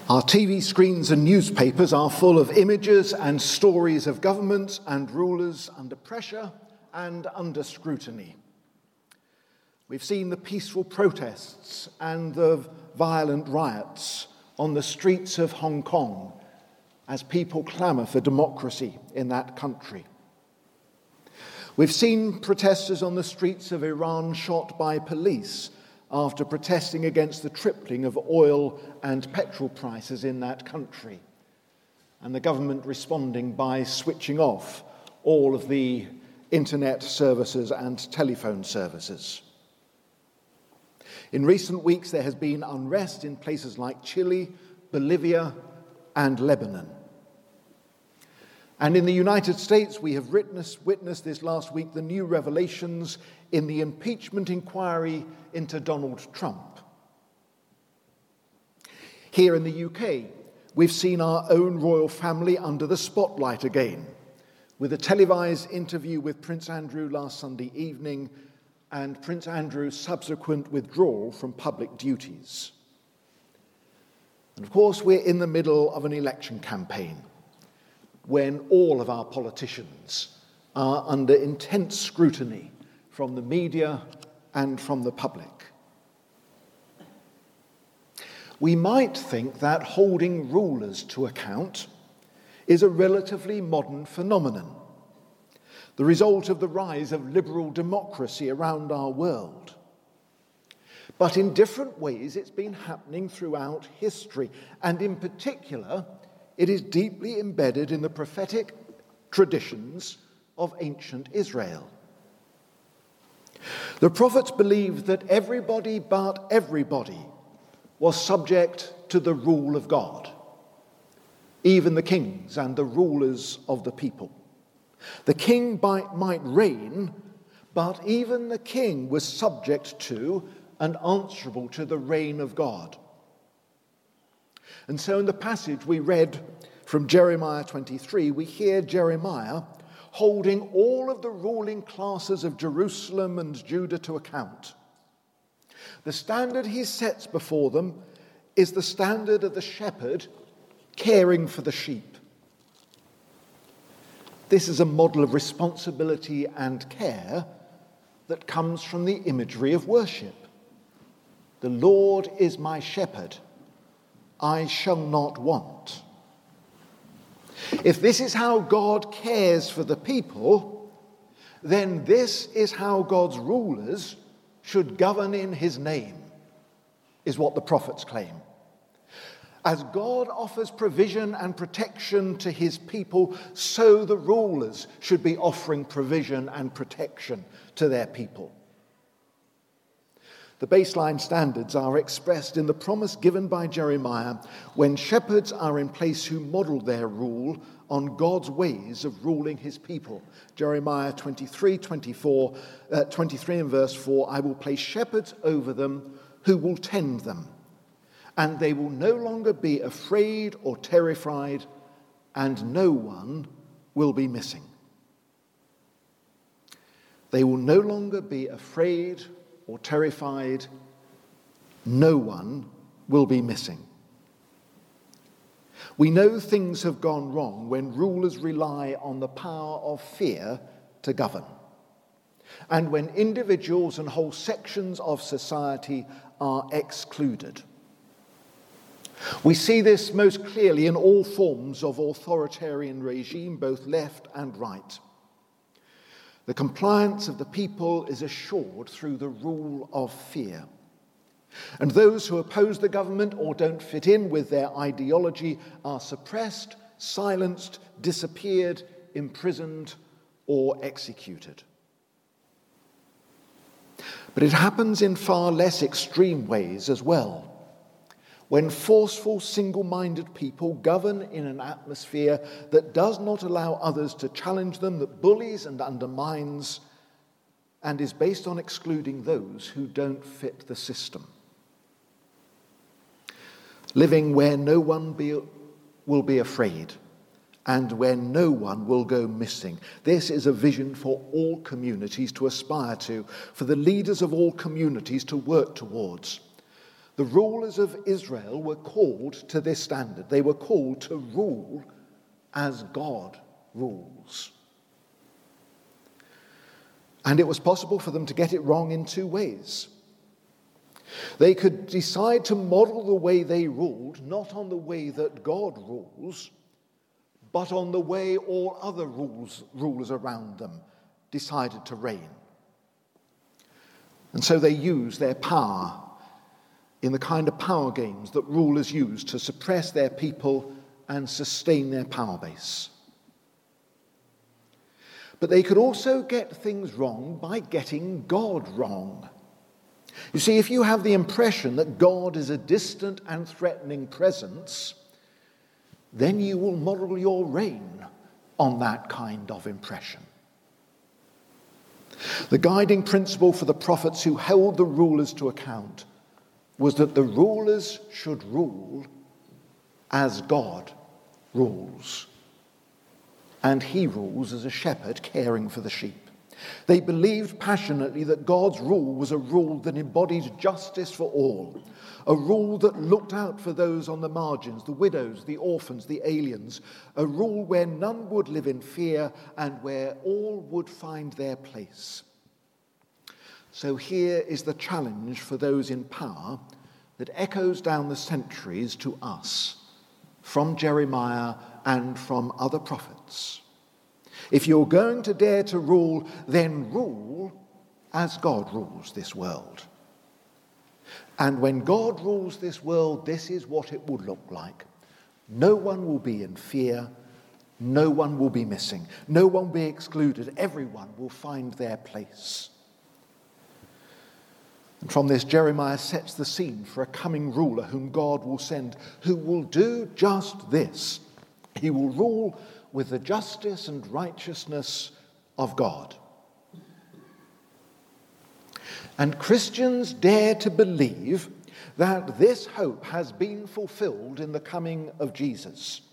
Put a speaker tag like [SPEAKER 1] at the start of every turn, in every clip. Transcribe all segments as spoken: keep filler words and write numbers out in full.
[SPEAKER 1] Our T V screens and newspapers are full of images and stories of governments and rulers under pressure and under scrutiny. We've seen the peaceful protests and the violent riots on the streets of Hong Kong as people clamour for democracy in that country. We've seen protesters on the streets of Iran shot by police after protesting against the tripling of oil and petrol prices in that country, and the government responding by switching off all of the internet services and telephone services. In recent weeks, there has been unrest in places like Chile, Bolivia, and Lebanon. And in the United States, we have witnessed, witnessed this last week the new revelations in the impeachment inquiry into Donald Trump. Here in the U K, we've seen our own royal family under the spotlight again, with a televised interview with Prince Andrew last Sunday evening and Prince Andrew's subsequent withdrawal from public duties. And of course, we're in the middle of an election campaign when all of our politicians are under intense scrutiny from the media and from the public. We might think that holding rulers to account is a relatively modern phenomenon, the result of the rise of liberal democracy around our world. But in different ways, it's been happening throughout history, and in particular, it is deeply embedded in the prophetic traditions of ancient Israel. The prophets believed that everybody but everybody was subject to the rule of God, even the kings and the rulers of the people. The king might reign, but even the king was subject to and answerable to the reign of God. And so in the passage we read from Jeremiah twenty-three, we hear Jeremiah holding all of the ruling classes of Jerusalem and Judah to account. The standard he sets before them is the standard of the shepherd caring for the sheep. This is a model of responsibility and care that comes from the imagery of worship. The Lord is my shepherd, I shall not want. If this is how God cares for the people, then this is how God's rulers should govern in his name, is what the prophets claim. As God offers provision and protection to his people, so the rulers should be offering provision and protection to their people. The baseline standards are expressed in the promise given by Jeremiah when shepherds are in place who model their rule on God's ways of ruling his people. Jeremiah twenty-three, twenty-four, uh, twenty-three and verse four, I will place shepherds over them who will tend them, and they will no longer be afraid or terrified, and no one will be missing. They will no longer be afraid or terrified, no one will be missing. We know things have gone wrong when rulers rely on the power of fear to govern, and when individuals and whole sections of society are excluded. We see this most clearly in all forms of authoritarian regime, both left and right. The compliance of the people is assured through the rule of fear. And those who oppose the government or don't fit in with their ideology are suppressed, silenced, disappeared, imprisoned, or executed. But it happens in far less extreme ways as well, when forceful, single-minded people govern in an atmosphere that does not allow others to challenge them, that bullies and undermines, and is based on excluding those who don't fit the system. Living where no one be, will be afraid, and where no one will go missing. This is a vision for all communities to aspire to, for the leaders of all communities to work towards. The rulers of Israel were called to this standard. They were called to rule as God rules. And it was possible for them to get it wrong in two ways. They could decide to model the way they ruled, not on the way that God rules, but on the way all other rules, rulers around them decided to reign. And so they used their power in the kind of power games that rulers use to suppress their people and sustain their power base. But they could also get things wrong by getting God wrong. You see, if you have the impression that God is a distant and threatening presence, then you will model your reign on that kind of impression. The guiding principle for the prophets who held the rulers to account was that the rulers should rule as God rules. And he rules as a shepherd caring for the sheep. They believed passionately that God's rule was a rule that embodied justice for all, a rule that looked out for those on the margins, the widows, the orphans, the aliens, a rule where none would live in fear and where all would find their place. So here is the challenge for those in power that echoes down the centuries to us from Jeremiah and from other prophets. If you're going to dare to rule, then rule as God rules this world. And when God rules this world, this is what it will look like. No one will be in fear. No one will be missing. No one will be excluded. Everyone will find their place. And from this, Jeremiah sets the scene for a coming ruler whom God will send, who will do just this. He will rule with the justice and righteousness of God. And Christians dare to believe that this hope has been fulfilled in the coming of Jesus.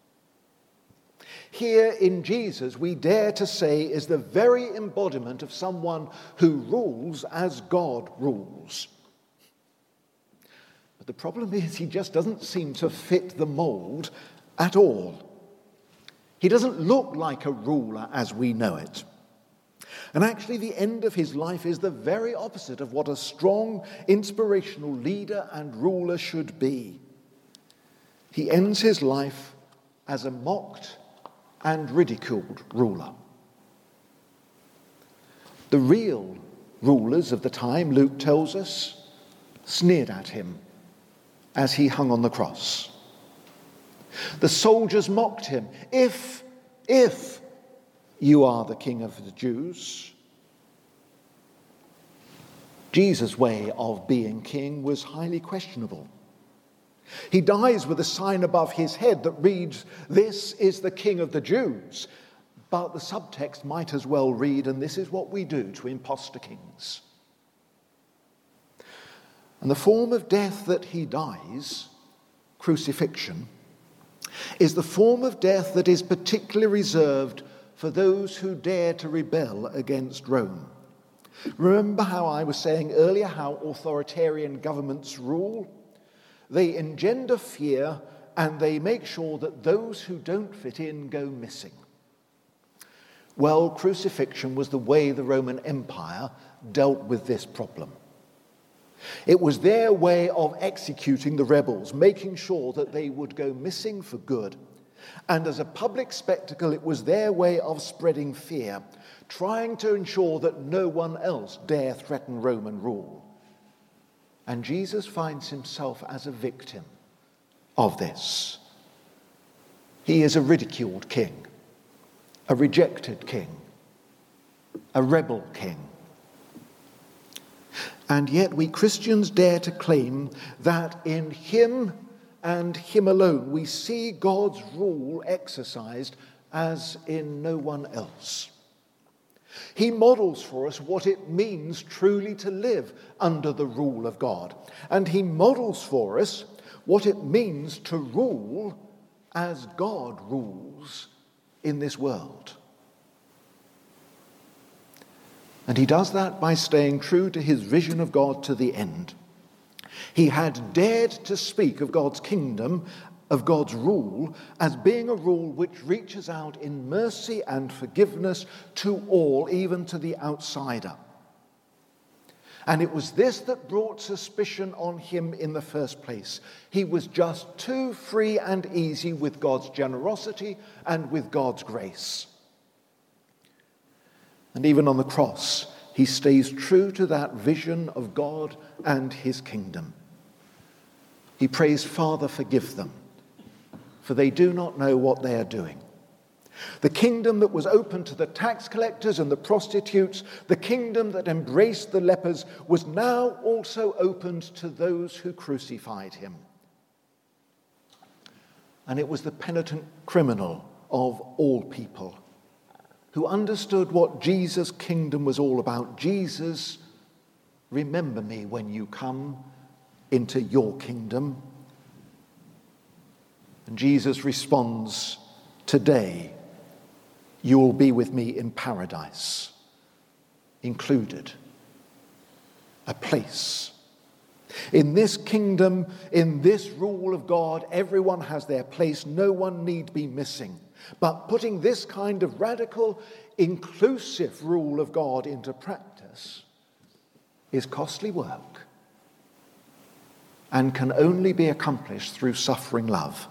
[SPEAKER 1] Here in Jesus, we dare to say, is the very embodiment of someone who rules as God rules. But the problem is he just doesn't seem to fit the mold at all. He doesn't look like a ruler as we know it. And actually, the end of his life is the very opposite of what a strong, inspirational leader and ruler should be. He ends his life as a mocked and ridiculed ruler. The real rulers of the time, Luke tells us, sneered at him as he hung on the cross. The soldiers mocked him. If, if you are the King of the Jews. Jesus' way of being king was highly questionable. He dies with a sign above his head that reads, "This is the King of the Jews." But the subtext might as well read, "And this is what we do to impostor kings." And the form of death that he dies, crucifixion, is the form of death that is particularly reserved for those who dare to rebel against Rome. Remember how I was saying earlier how authoritarian governments rule? They engender fear and they make sure that those who don't fit in go missing. Well, crucifixion was the way the Roman Empire dealt with this problem. It was their way of executing the rebels, making sure that they would go missing for good. And as a public spectacle, it was their way of spreading fear, trying to ensure that no one else dare threaten Roman rule. And Jesus finds himself as a victim of this. He is a ridiculed king, a rejected king, a rebel king. And yet we Christians dare to claim that in him and him alone we see God's rule exercised as in no one else. He models for us what it means truly to live under the rule of God. And he models for us what it means to rule as God rules in this world. And he does that by staying true to his vision of God to the end. He had dared to speak of God's kingdom, of God's rule, as being a rule which reaches out in mercy and forgiveness to all, even to the outsider. And it was this that brought suspicion on him in the first place. He was just too free and easy with God's generosity and with God's grace. And even on the cross, he stays true to that vision of God and his kingdom. He prays, "Father, forgive them, for they do not know what they are doing." The kingdom that was open to the tax collectors and the prostitutes, the kingdom that embraced the lepers, was now also opened to those who crucified him. And it was the penitent criminal of all people who understood what Jesus' kingdom was all about. Jesus, remember me when you come into your kingdom. And Jesus responds, "Today, you will be with me in paradise," included, a place. In this kingdom, in this rule of God, everyone has their place. No one need be missing. But putting this kind of radical, inclusive rule of God into practice is costly work and can only be accomplished through suffering love.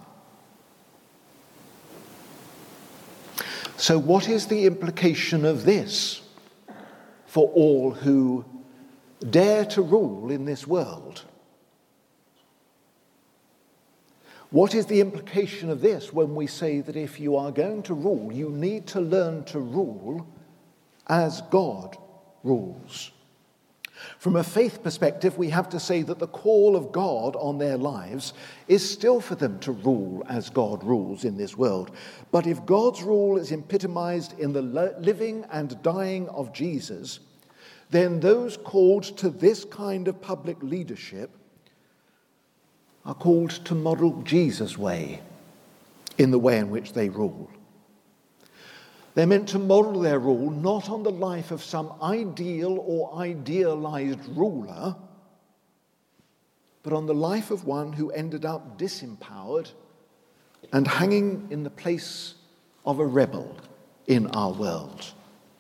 [SPEAKER 1] So what is the implication of this for all who dare to rule in this world? What is the implication of this when we say that if you are going to rule, you need to learn to rule as God rules? From a faith perspective, we have to say that the call of God on their lives is still for them to rule as God rules in this world. But if God's rule is epitomized in the living and dying of Jesus, then those called to this kind of public leadership are called to model Jesus' way in the way in which they rule. They're meant to model their rule not on the life of some ideal or idealized ruler, but on the life of one who ended up disempowered and hanging in the place of a rebel in our world.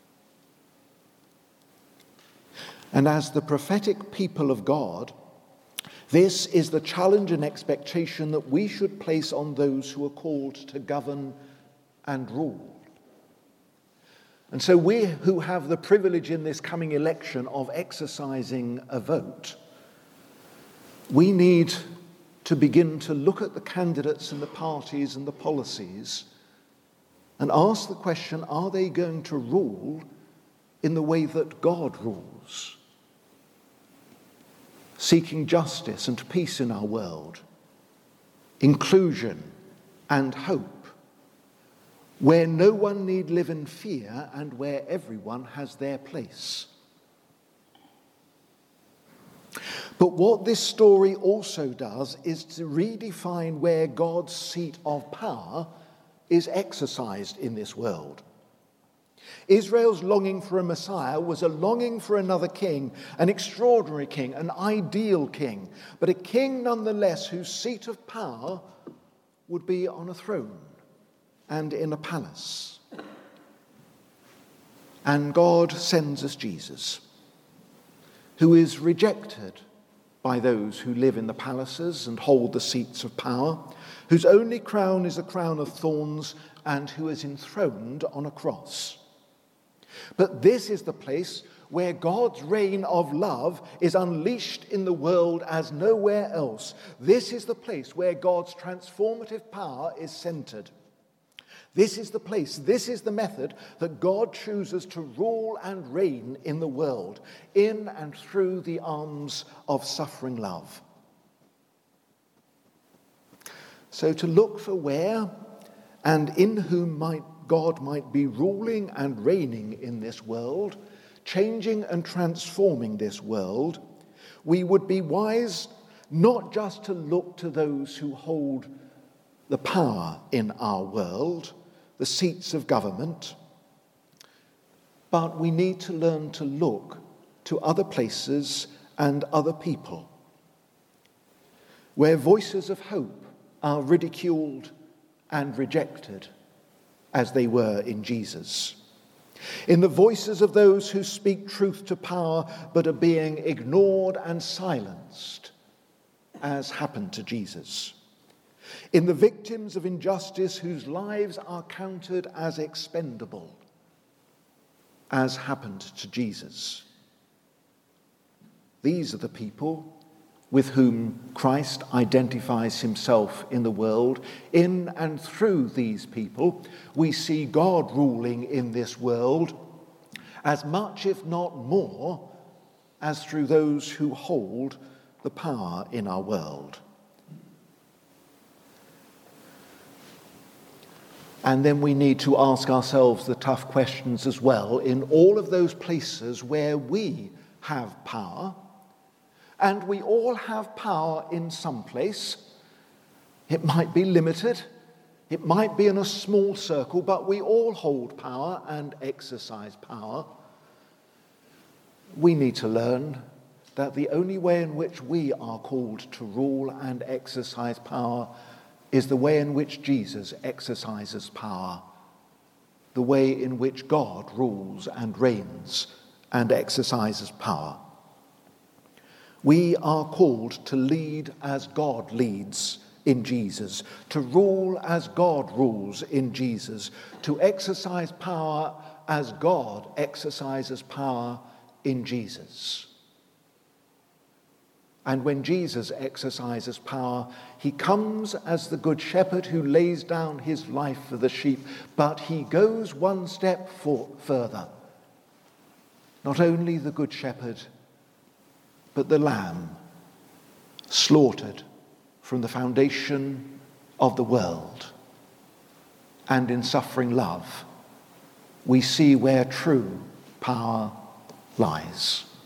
[SPEAKER 1] And as the prophetic people of God, this is the challenge and expectation that we should place on those who are called to govern and rule. And so we who have the privilege in this coming election of exercising a vote, we need to begin to look at the candidates and the parties and the policies and ask the question, are they going to rule in the way that God rules? Seeking justice and peace in our world, inclusion and hope, where no one need live in fear and where everyone has their place. But what this story also does is to redefine where God's seat of power is exercised in this world. Israel's longing for a Messiah was a longing for another king, an extraordinary king, an ideal king, but a king nonetheless whose seat of power would be on a throne and in a palace. And God sends us Jesus, who is rejected by those who live in the palaces and hold the seats of power, whose only crown is a crown of thorns, and who is enthroned on a cross. But this is the place where God's reign of love is unleashed in the world as nowhere else. This is the place where God's transformative power is centered. This is the place, this is the method that God chooses to rule and reign in the world, in and through the arms of suffering love. So to look for where and in whom might God might be ruling and reigning in this world, changing and transforming this world, we would be wise not just to look to those who hold the power in our world, the seats of government, but we need to learn to look to other places and other people where voices of hope are ridiculed and rejected, as they were in Jesus. In the voices of those who speak truth to power but are being ignored and silenced, as happened to Jesus. In the victims of injustice whose lives are counted as expendable, as happened to Jesus. These are the people with whom Christ identifies himself in the world. In and through these people, we see God ruling in this world as much, if not more, as through those who hold the power in our world. And then we need to ask ourselves the tough questions as well in all of those places where we have power. And we all have power in some place. It might be limited. It might be in a small circle, but we all hold power and exercise power. We need to learn that the only way in which we are called to rule and exercise power is the way in which Jesus exercises power, the way in which God rules and reigns and exercises power. We are called to lead as God leads in Jesus, to rule as God rules in Jesus, to exercise power as God exercises power in Jesus. And when Jesus exercises power, he comes as the good shepherd who lays down his life for the sheep, but he goes one step for, further. Not only the good shepherd, but the lamb slaughtered from the foundation of the world. And in suffering love, we see where true power lies.